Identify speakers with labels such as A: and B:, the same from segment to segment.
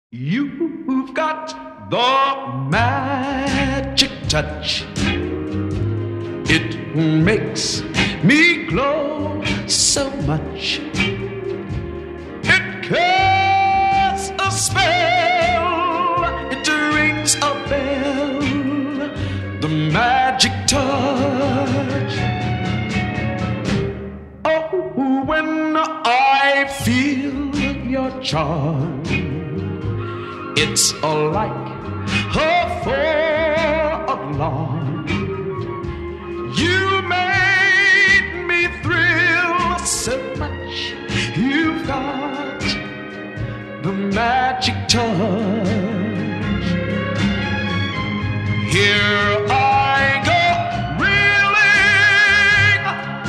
A: You've got the magic touch. It makes me glow so much. It casts a spell. It rings a bell. The magic touch. Oh, when I feel your charm, it's like a four-alarm. You made me thrill so much. You've got the magic touch. Here I go, reeling.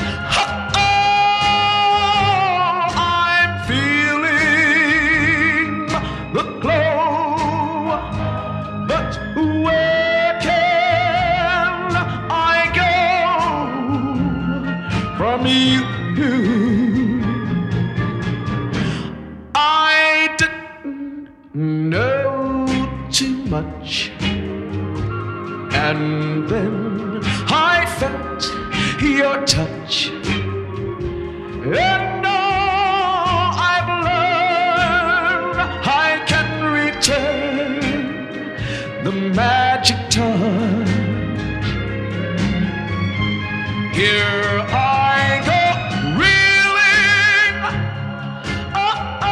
A: Oh, I'm feeling the glow. But where can I go from you? I didn't know too much, and then I felt your touch. And all I've learned, I can return the magic touch. Here I go, reeling. Oh,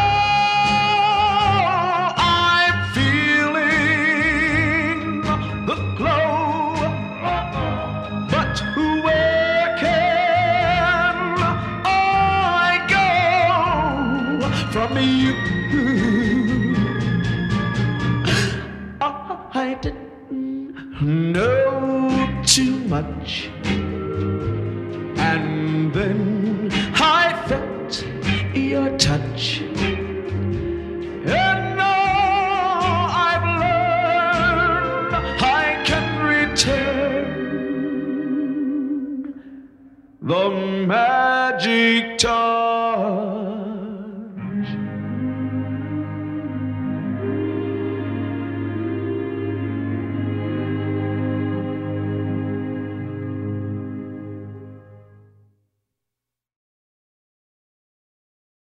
A: I'm feeling the glow. But where can I go from you? I didn't know too much, and then I felt your touch. And all I've learned, I can return the magic touch.